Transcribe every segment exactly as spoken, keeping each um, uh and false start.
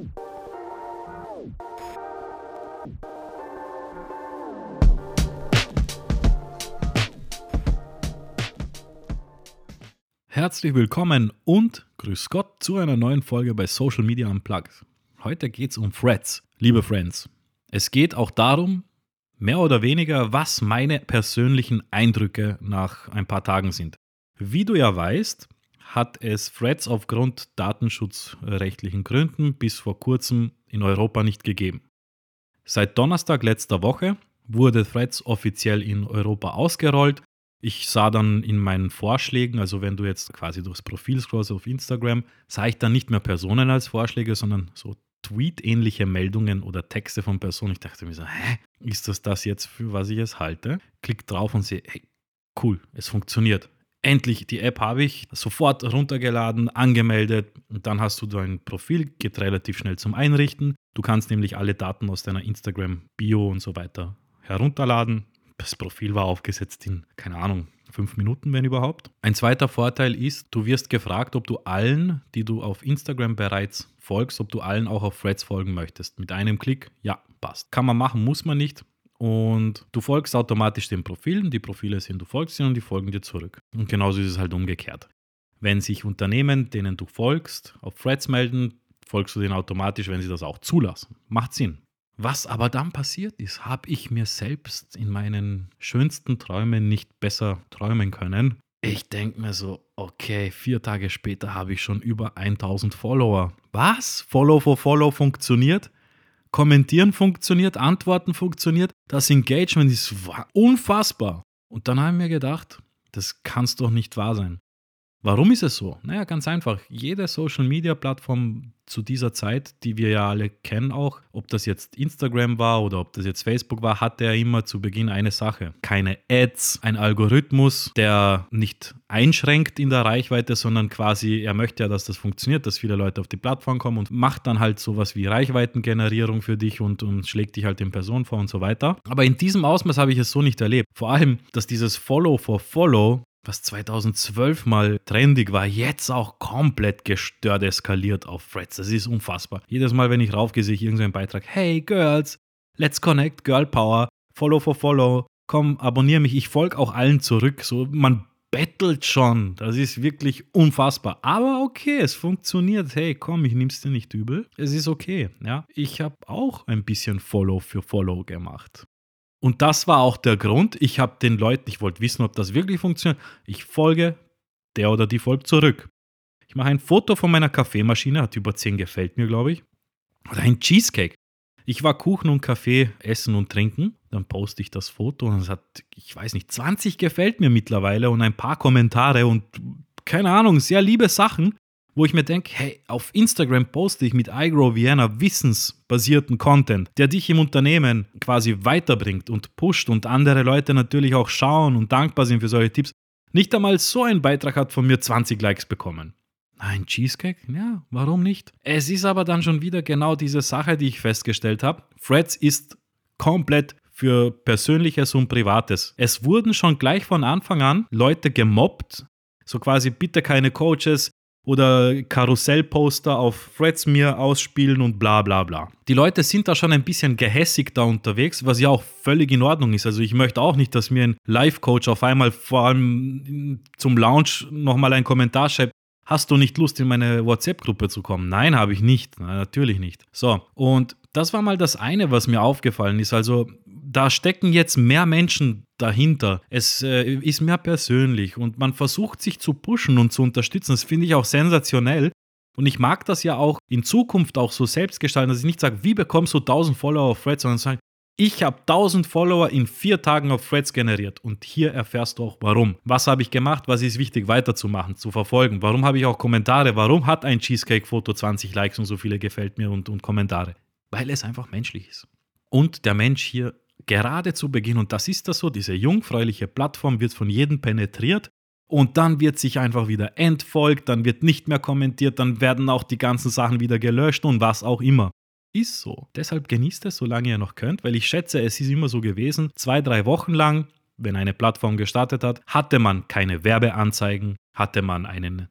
Herzlich willkommen und grüß Gott zu einer neuen Folge bei Social Media Unplugged. Heute geht es um Threads, liebe Friends. Es geht auch darum, mehr oder weniger, was meine persönlichen Eindrücke nach ein paar Tagen sind. Wie du ja weißt, hat es Threads aufgrund datenschutzrechtlichen Gründen bis vor kurzem in Europa nicht gegeben. Seit Donnerstag letzter Woche wurde Threads offiziell in Europa ausgerollt. Ich sah dann in meinen Vorschlägen, also wenn du jetzt quasi durchs Profil scrollst auf Instagram, sah ich dann nicht mehr Personen als Vorschläge, sondern so Tweet-ähnliche Meldungen oder Texte von Personen. Ich dachte mir so, hä, ist das das jetzt, für was ich es halte? Klick drauf und sehe, hey, cool, es funktioniert. Endlich, die App habe ich sofort runtergeladen, angemeldet und dann hast du dein Profil, geht relativ schnell zum Einrichten. Du kannst nämlich alle Daten aus deiner Instagram-Bio und so weiter herunterladen. Das Profil war aufgesetzt in, keine Ahnung, fünf Minuten, wenn überhaupt. Ein zweiter Vorteil ist, du wirst gefragt, ob du allen, die du auf Instagram bereits folgst, ob du allen auch auf Threads folgen möchtest. Mit einem Klick, ja, passt. Kann man machen, muss man nicht. Und du folgst automatisch den Profilen. Die Profile sind, du folgst ihnen und die folgen dir zurück. Und genauso ist es halt umgekehrt. Wenn sich Unternehmen, denen du folgst, auf Threads melden, folgst du denen automatisch, wenn sie das auch zulassen. Macht Sinn. Was aber dann passiert ist, habe ich mir selbst in meinen schönsten Träumen nicht besser träumen können. Ich denke mir so, okay, vier Tage später habe ich schon über tausend Follower. Was? Follow for Follow funktioniert? Kommentieren funktioniert? Antworten funktioniert? Das Engagement ist unfassbar. Und dann habe ich mir gedacht, das kann es doch nicht wahr sein. Warum ist es so? Naja, ganz einfach. Jede Social-Media-Plattform zu dieser Zeit, die wir ja alle kennen auch, ob das jetzt Instagram war oder ob das jetzt Facebook war, hatte ja immer zu Beginn eine Sache. Keine Ads, ein Algorithmus, der nicht einschränkt in der Reichweite, sondern quasi, er möchte ja, dass das funktioniert, dass viele Leute auf die Plattform kommen und macht dann halt sowas wie Reichweitengenerierung für dich und, und schlägt dich halt in Person vor und so weiter. Aber in diesem Ausmaß habe ich es so nicht erlebt. Vor allem, dass dieses Follow for Follow, was zweitausendzwölf mal trendig war, jetzt auch komplett gestört eskaliert auf Threads. Das ist unfassbar. Jedes Mal, wenn ich raufgehe, sehe ich irgendeinen Beitrag. Hey Girls, let's connect, Girl Power, Follow for Follow, komm, abonniere mich. Ich folge auch allen zurück. So, man bettelt schon. Das ist wirklich unfassbar. Aber okay, es funktioniert. Hey, komm, ich nehme es dir nicht übel. Es ist okay. Ja? Ich habe auch ein bisschen Follow für Follow gemacht. Und das war auch der Grund, ich habe den Leuten, ich wollte wissen, ob das wirklich funktioniert, ich folge, der oder die folgt zurück. Ich mache ein Foto von meiner Kaffeemaschine, hat über zehn gefällt mir, glaube ich. Oder ein Cheesecake. Ich war Kuchen und Kaffee essen und trinken, dann poste ich das Foto und es hat, ich weiß nicht, zwanzig gefällt mir mittlerweile und ein paar Kommentare und keine Ahnung, sehr liebe Sachen, wo ich mir denke, hey, auf Instagram poste ich mit iGrow Vienna wissensbasierten Content, der dich im Unternehmen quasi weiterbringt und pusht und andere Leute natürlich auch schauen und dankbar sind für solche Tipps. Nicht einmal so ein Beitrag hat von mir zwanzig Likes bekommen. Ein Cheesecake? Ja, warum nicht? Es ist aber dann schon wieder genau diese Sache, die ich festgestellt habe. Threads ist komplett für Persönliches und Privates. Es wurden schon gleich von Anfang an Leute gemobbt, so quasi bitte keine Coaches, oder Karussellposter auf Threads mir ausspielen und bla bla bla. Die Leute sind da schon ein bisschen gehässig da unterwegs, was ja auch völlig in Ordnung ist. Also ich möchte auch nicht, dass mir ein Live-Coach auf einmal vor allem zum Launch nochmal einen Kommentar schreibt, hast du nicht Lust, in meine WhatsApp-Gruppe zu kommen? Nein, habe ich nicht. Nein, natürlich nicht. So, und das war mal das eine, was mir aufgefallen ist. Also da stecken jetzt mehr Menschen dahinter. Es äh, ist mehr persönlich und man versucht sich zu pushen und zu unterstützen. Das finde ich auch sensationell. Und ich mag das ja auch in Zukunft auch so selbst gestalten, dass ich nicht sage, wie bekommst du tausend Follower auf Threads, sondern sage, ich habe tausend Follower in vier Tagen auf Threads generiert und hier erfährst du auch warum. Was habe ich gemacht, was ist wichtig weiterzumachen, zu verfolgen. Warum habe ich auch Kommentare, warum hat ein Cheesecake-Foto zwanzig Likes und so viele gefällt mir und, und Kommentare. Weil es einfach menschlich ist. Und der Mensch hier gerade zu Beginn, und das ist das so, diese jungfräuliche Plattform wird von jedem penetriert und dann wird sich einfach wieder entfolgt, dann wird nicht mehr kommentiert, dann werden auch die ganzen Sachen wieder gelöscht und was auch immer. Ist so. Deshalb genießt es, solange ihr noch könnt, weil ich schätze, es ist immer so gewesen, zwei, drei Wochen lang, wenn eine Plattform gestartet hat, hatte man keine Werbeanzeigen, hatte man einen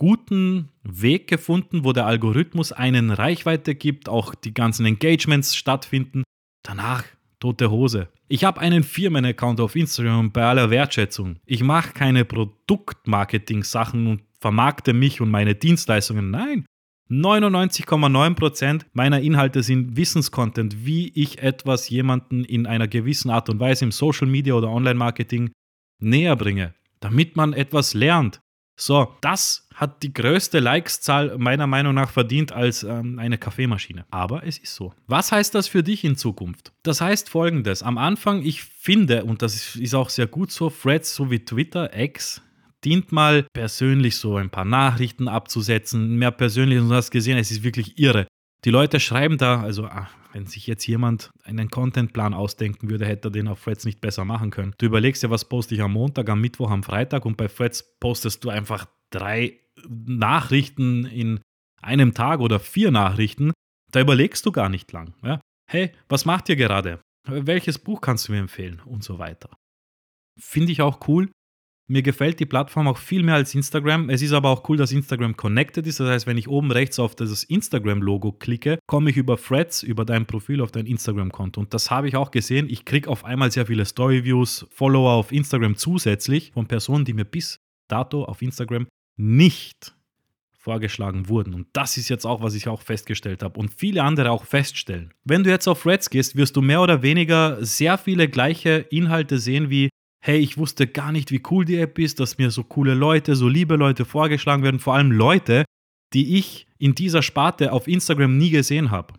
guten Weg gefunden, wo der Algorithmus einen Reichweite gibt, auch die ganzen Engagements stattfinden. Danach tote Hose. Ich habe einen Firmenaccount auf Instagram bei aller Wertschätzung. Ich mache keine Produktmarketing-Sachen und vermarkte mich und meine Dienstleistungen. Nein, neunundneunzig Komma neun Prozent meiner Inhalte sind Wissenscontent, wie ich etwas jemanden in einer gewissen Art und Weise im Social Media oder Online-Marketing näher bringe, damit man etwas lernt. So, das hat die größte Likes-Zahl meiner Meinung nach verdient als ähm, eine Kaffeemaschine. Aber es ist so. Was heißt das für dich in Zukunft? Das heißt Folgendes. Am Anfang, ich finde, und das ist auch sehr gut so, Threads so wie Twitter, X, dient mal persönlich so ein paar Nachrichten abzusetzen, mehr persönlich, und du hast gesehen, es ist wirklich irre. Die Leute schreiben da, also ach, wenn sich jetzt jemand einen Contentplan ausdenken würde, hätte er den auf Threads nicht besser machen können. Du überlegst ja, was poste ich am Montag, am Mittwoch, am Freitag, und bei Threads postest du einfach drei Nachrichten in einem Tag oder vier Nachrichten. Da überlegst du gar nicht lang. Ja? Hey, was macht ihr gerade? Welches Buch kannst du mir empfehlen? Und so weiter. Finde ich auch cool. Mir gefällt die Plattform auch viel mehr als Instagram. Es ist aber auch cool, dass Instagram connected ist. Das heißt, wenn ich oben rechts auf das Instagram-Logo klicke, komme ich über Threads, über dein Profil auf dein Instagram-Konto. Und das habe ich auch gesehen. Ich kriege auf einmal sehr viele Story-Views, Follower auf Instagram zusätzlich von Personen, die mir bis dato auf Instagram nicht vorgeschlagen wurden. Und das ist jetzt auch, was ich auch festgestellt habe und viele andere auch feststellen. Wenn du jetzt auf Threads gehst, wirst du mehr oder weniger sehr viele gleiche Inhalte sehen wie: Hey, ich wusste gar nicht, wie cool die App ist, dass mir so coole Leute, so liebe Leute vorgeschlagen werden, vor allem Leute, die ich in dieser Sparte auf Instagram nie gesehen habe.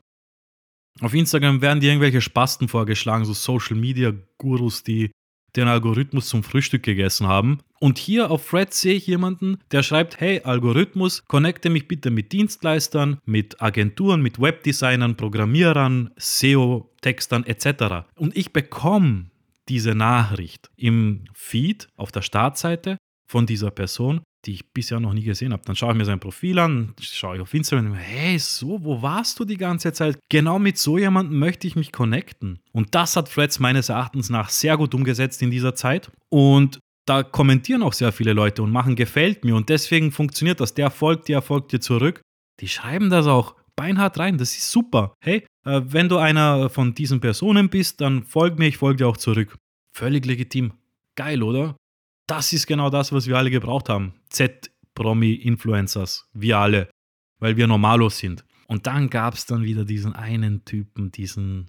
Auf Instagram werden dir irgendwelche Spasten vorgeschlagen, so Social-Media-Gurus, die den Algorithmus zum Frühstück gegessen haben. Und hier auf Threads sehe ich jemanden, der schreibt: Hey, Algorithmus, connecte mich bitte mit Dienstleistern, mit Agenturen, mit Webdesignern, Programmierern, S E O-Textern et cetera. Und ich bekomme diese Nachricht im Feed auf der Startseite von dieser Person, die ich bisher noch nie gesehen habe. Dann schaue ich mir sein Profil an, schaue ich auf Instagram und denke, hey, so, wo warst du die ganze Zeit? Genau mit so jemandem möchte ich mich connecten. Und das hat Threads meines Erachtens nach sehr gut umgesetzt in dieser Zeit. Und da kommentieren auch sehr viele Leute und machen gefällt mir. Und deswegen funktioniert das. Der folgt dir, folgt dir zurück. Die schreiben das auch beinhart rein. Das ist super. Hey, äh, wenn du einer von diesen Personen bist, dann folg mir, ich folge dir auch zurück. Völlig legitim. Geil, oder? Das ist genau das, was wir alle gebraucht haben. Z-Promi-Influencers. Wir alle. Weil wir Normalos sind. Und dann gab es dann wieder diesen einen Typen, diesen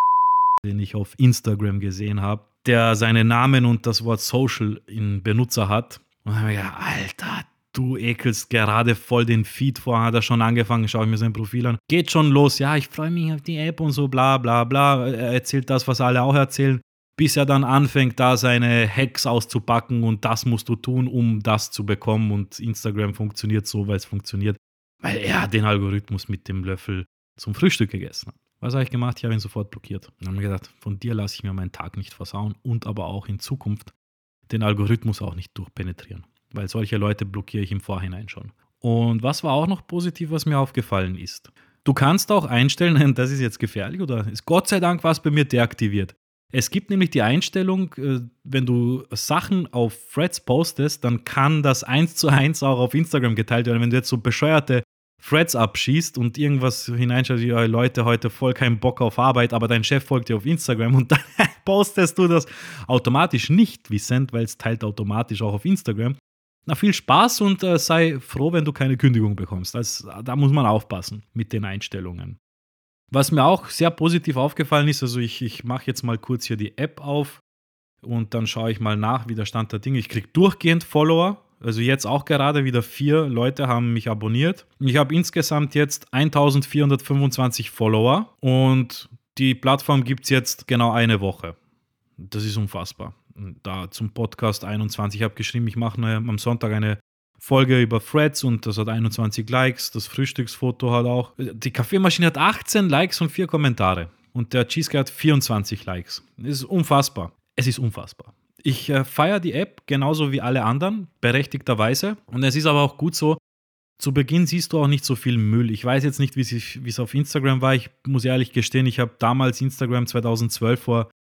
den ich auf Instagram gesehen habe, der seinen Namen und das Wort Social in Benutzer hat. Und dann habe ich gedacht, Alter, du ekelst gerade voll den Feed vor, hat er schon angefangen, schaue ich mir sein Profil an. Geht schon los, ja, ich freue mich auf die App und so, bla bla bla. Er erzählt das, was alle auch erzählen, bis er dann anfängt, da seine Hacks auszupacken und das musst du tun, um das zu bekommen. Und Instagram funktioniert so, weil es funktioniert, weil er den Algorithmus mit dem Löffel zum Frühstück gegessen hat. Was habe ich gemacht? Ich habe ihn sofort blockiert. Dann habe ich gedacht, von dir lasse ich mir meinen Tag nicht versauen und aber auch in Zukunft den Algorithmus auch nicht durchpenetrieren. Weil solche Leute blockiere ich im Vorhinein schon. Und was war auch noch positiv, was mir aufgefallen ist? Du kannst auch einstellen, das ist jetzt gefährlich, oder ist Gott sei Dank was bei mir deaktiviert. Es gibt nämlich die Einstellung, wenn du Sachen auf Threads postest, dann kann das eins zu eins auch auf Instagram geteilt werden. Wenn du jetzt so bescheuerte Threads abschießt und irgendwas hineinschreibst, wie ja, Leute, heute voll keinen Bock auf Arbeit, aber dein Chef folgt dir auf Instagram und dann postest du das automatisch nicht wissend, weil es teilt automatisch auch auf Instagram. Na, viel Spaß und äh, sei froh, wenn du keine Kündigung bekommst. Das, da muss man aufpassen mit den Einstellungen. Was mir auch sehr positiv aufgefallen ist, also ich, ich mache jetzt mal kurz hier die App auf und dann schaue ich mal nach, wie der Stand der Dinge ist. Ich kriege durchgehend Follower. Also jetzt auch gerade wieder vier Leute haben mich abonniert. Ich habe insgesamt jetzt eintausendvierhundertfünfundzwanzig Follower und die Plattform gibt es jetzt genau eine Woche. Das ist unfassbar. Da zum Podcast einundzwanzig. Ich habe geschrieben, ich mache am Sonntag eine Folge über Threads und das hat einundzwanzig Likes. Das Frühstücksfoto hat auch. Die Kaffeemaschine hat achtzehn Likes und vier Kommentare. Und der Cheesecake hat vierundzwanzig Likes. Das ist unfassbar. Es ist unfassbar. Ich äh, feiere die App genauso wie alle anderen, berechtigterweise. Und es ist aber auch gut so, zu Beginn siehst du auch nicht so viel Müll. Ich weiß jetzt nicht, wie es auf Instagram war. Ich muss ehrlich gestehen, ich habe damals Instagram zweitausendzwölf vor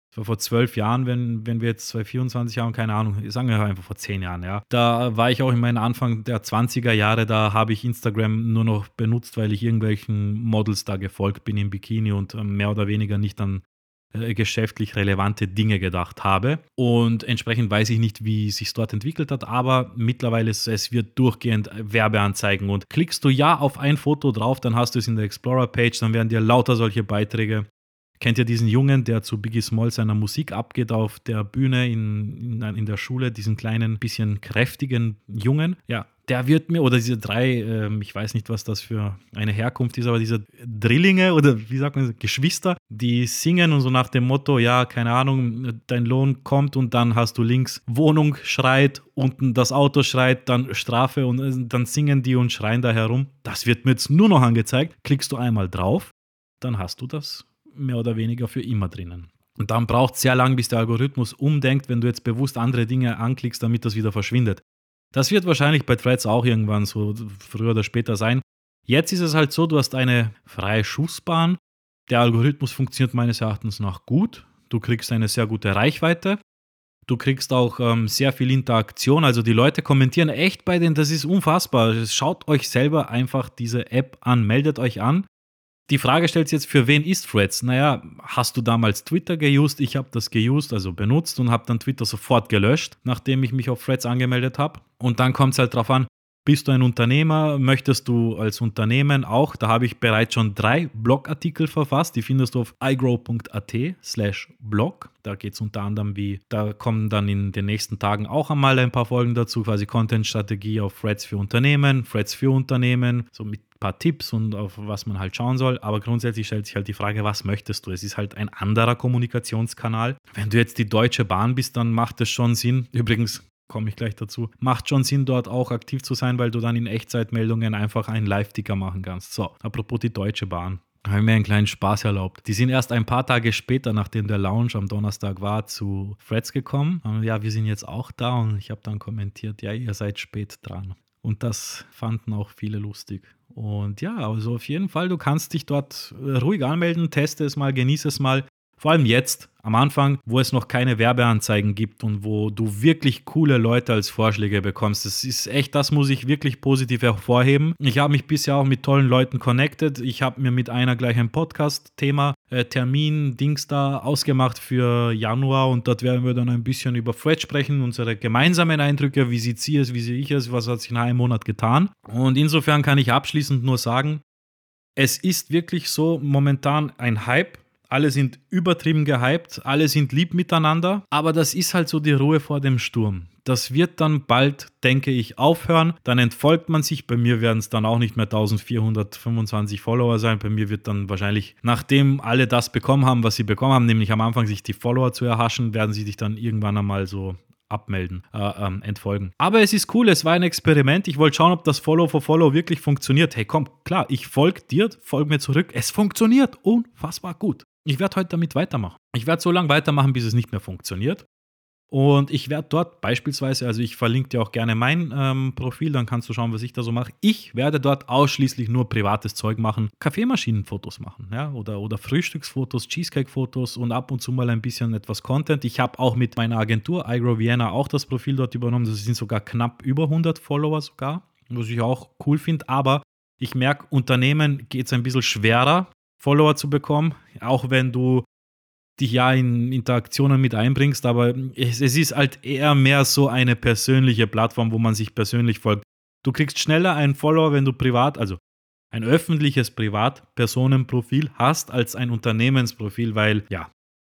Das war vor zwölf Jahren, wenn, wenn wir jetzt zwanzig vierundzwanzig haben, keine Ahnung, sagen wir einfach vor zehn Jahren, ja. Da war ich auch in meinen Anfang der zwanziger Jahre, da habe ich Instagram nur noch benutzt, weil ich irgendwelchen Models da gefolgt bin im Bikini und äh, mehr oder weniger nicht an äh, geschäftlich relevante Dinge gedacht habe. Und entsprechend weiß ich nicht, wie es sich dort entwickelt hat, aber mittlerweile ist es wird durchgehend Werbeanzeigen und klickst du ja auf ein Foto drauf, dann hast du es in der Explorer-Page, dann werden dir lauter solche Beiträge. Kennt ihr diesen Jungen, der zu Biggie Smalls seiner Musik abgeht auf der Bühne in, in, in der Schule, diesen kleinen, bisschen kräftigen Jungen? Ja, der wird mir, oder diese drei, ähm, ich weiß nicht, was das für eine Herkunft ist, aber diese Drillinge oder wie sagt man, Geschwister, die singen und so nach dem Motto, ja, keine Ahnung, dein Lohn kommt und dann hast du links Wohnung schreit, unten das Auto schreit, dann Strafe und äh, dann singen die und schreien da herum. Das wird mir jetzt nur noch angezeigt. Klickst du einmal drauf, dann hast du das mehr oder weniger für immer drinnen. Und dann braucht es sehr lang, bis der Algorithmus umdenkt, wenn du jetzt bewusst andere Dinge anklickst, damit das wieder verschwindet. Das wird wahrscheinlich bei Threads auch irgendwann so früher oder später sein. Jetzt ist es halt so, du hast eine freie Schussbahn. Der Algorithmus funktioniert meines Erachtens nach gut. Du kriegst eine sehr gute Reichweite. Du kriegst auch ähm, sehr viel Interaktion. Also die Leute kommentieren echt bei denen, das ist unfassbar. Schaut euch selber einfach diese App an, meldet euch an. Die Frage stellt sich jetzt, für wen ist Threads? Naja, hast du damals Twitter geused? Ich habe das geused, also benutzt und habe dann Twitter sofort gelöscht, nachdem ich mich auf Threads angemeldet habe. Und dann kommt es halt drauf an, bist du ein Unternehmer? Möchtest du als Unternehmen auch? Da habe ich bereits schon drei Blogartikel verfasst. Die findest du auf igrow.at slash blog. Da geht es unter anderem wie, da kommen dann in den nächsten Tagen auch einmal ein paar Folgen dazu, quasi Content-Strategie auf Threads für Unternehmen, Threads für Unternehmen, so mit ein paar Tipps und auf was man halt schauen soll. Aber grundsätzlich stellt sich halt die Frage, was möchtest du? Es ist halt ein anderer Kommunikationskanal. Wenn du jetzt die Deutsche Bahn bist, dann macht es schon Sinn. Übrigens, komme ich gleich dazu, macht schon Sinn, dort auch aktiv zu sein, weil du dann in Echtzeitmeldungen einfach einen Live-Ticker machen kannst. So, apropos die Deutsche Bahn. Da habe ich mir einen kleinen Spaß erlaubt. Die sind erst ein paar Tage später, nachdem der Launch am Donnerstag war, zu Threads gekommen. Und ja, wir sind jetzt auch da und ich habe dann kommentiert, ja, ihr seid spät dran. Und das fanden auch viele lustig. Und ja, also auf jeden Fall, du kannst dich dort ruhig anmelden, teste es mal, genieße es mal. Vor allem jetzt, am Anfang, wo es noch keine Werbeanzeigen gibt und wo du wirklich coole Leute als Vorschläge bekommst. Das ist echt, das muss ich wirklich positiv hervorheben. Ich habe mich bisher auch mit tollen Leuten connected. Ich habe mir mit einer gleich ein Podcast-Thema, äh, Termin, Dings da ausgemacht für Januar und dort werden wir dann ein bisschen über Threads sprechen, unsere gemeinsamen Eindrücke, wie sieht sie es, wie sehe ich es, was hat sich in einem Monat getan. Und insofern kann ich abschließend nur sagen, es ist wirklich so momentan ein Hype. Alle sind übertrieben gehypt, alle sind lieb miteinander, aber das ist halt so die Ruhe vor dem Sturm. Das wird dann bald, denke ich, aufhören. Dann entfolgt man sich. Bei mir werden es dann auch nicht mehr eintausendvierhundertfünfundzwanzig Follower sein. Bei mir wird dann wahrscheinlich, nachdem alle das bekommen haben, was sie bekommen haben, nämlich am Anfang sich die Follower zu erhaschen, werden sie sich dann irgendwann einmal so abmelden, äh, ähm, entfolgen. Aber es ist cool, es war ein Experiment. Ich wollte schauen, ob das Follow for Follow wirklich funktioniert. Hey, komm, klar, ich folge dir, folge mir zurück. Es funktioniert unfassbar gut. Ich werde heute damit weitermachen. Ich werde so lange weitermachen, bis es nicht mehr funktioniert. Und ich werde dort beispielsweise, also ich verlinke dir auch gerne mein ähm, Profil, dann kannst du schauen, was ich da so mache. Ich werde dort ausschließlich nur privates Zeug machen, Kaffeemaschinenfotos machen, ja, oder, oder Frühstücksfotos, Cheesecake-Fotos und ab und zu mal ein bisschen etwas Content. Ich habe auch mit meiner Agentur iGrow Vienna auch das Profil dort übernommen. Das sind sogar knapp über hundert Follower sogar, was ich auch cool finde. Aber ich merke, Unternehmen geht es ein bisschen schwerer, Follower zu bekommen, auch wenn du dich ja in Interaktionen mit einbringst, aber es, es ist halt eher mehr so eine persönliche Plattform, wo man sich persönlich folgt. Du kriegst schneller einen Follower, wenn du privat, also ein öffentliches Privatpersonenprofil hast, als ein Unternehmensprofil, weil, ja,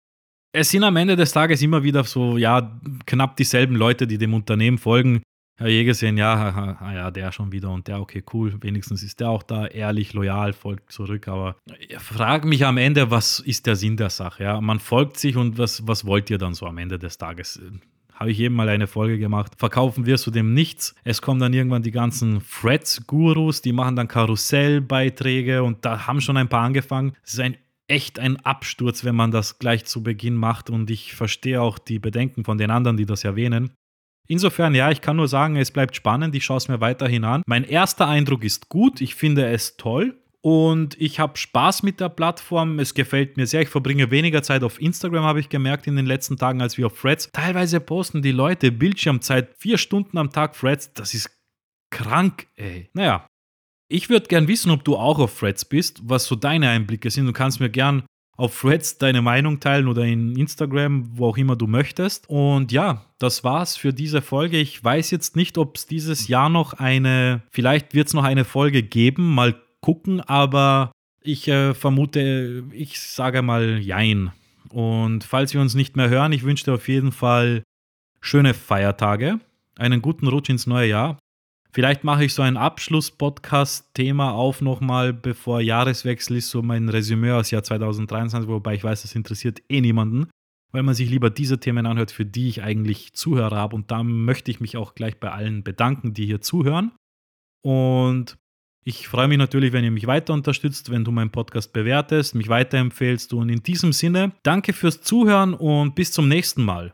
es sind am Ende des Tages immer wieder so, ja, knapp dieselben Leute, die dem Unternehmen folgen. Ja, je gesehen, ja, ja, ja, der schon wieder und der, okay, cool, wenigstens ist der auch da, ehrlich, loyal, folgt zurück, aber ich frage mich am Ende, was ist der Sinn der Sache, ja, man folgt sich und was, was wollt ihr dann so am Ende des Tages? Habe ich eben mal eine Folge gemacht, verkaufen wirst du dem nichts, es kommen dann irgendwann die ganzen Threads-Gurus, die machen dann Karussellbeiträge und da haben schon ein paar angefangen, es ist ein echt ein Absturz, wenn man das gleich zu Beginn macht und ich verstehe auch die Bedenken von den anderen, die das erwähnen. Insofern, ja, ich kann nur sagen, es bleibt spannend, ich schaue es mir weiterhin an. Mein erster Eindruck ist gut, ich finde es toll Und ich habe Spaß mit der Plattform. Es gefällt mir sehr. Ich verbringe weniger Zeit auf Instagram, habe ich gemerkt in den letzten Tagen, als wir auf Threads. Teilweise posten die Leute Bildschirmzeit vier Stunden am Tag Threads. Das ist krank, ey. Naja, ich würde gern wissen, ob du auch auf Threads bist, was so deine Einblicke sind. Du kannst mir gern auf Threads deine Meinung teilen oder in Instagram, wo auch immer du möchtest. Und ja, das war's für diese Folge. Ich weiß jetzt nicht, ob es dieses Jahr noch eine, vielleicht wird es noch eine Folge geben, mal gucken, aber ich äh, vermute, ich sage mal Jein. Und falls wir uns nicht mehr hören, ich wünsche dir auf jeden Fall schöne Feiertage, einen guten Rutsch ins neue Jahr. Vielleicht mache ich so ein Abschluss-Podcast-Thema auf nochmal, bevor Jahreswechsel ist, so mein Resümee aus Jahr zwanzig dreiundzwanzig, wobei ich weiß, das interessiert eh niemanden, weil man sich lieber diese Themen anhört, für die ich eigentlich Zuhörer habe. Und da möchte ich mich auch gleich bei allen bedanken, die hier zuhören. Und ich freue mich natürlich, wenn ihr mich weiter unterstützt, wenn du meinen Podcast bewertest, mich weiterempfehlst. Und in diesem Sinne, danke fürs Zuhören und bis zum nächsten Mal.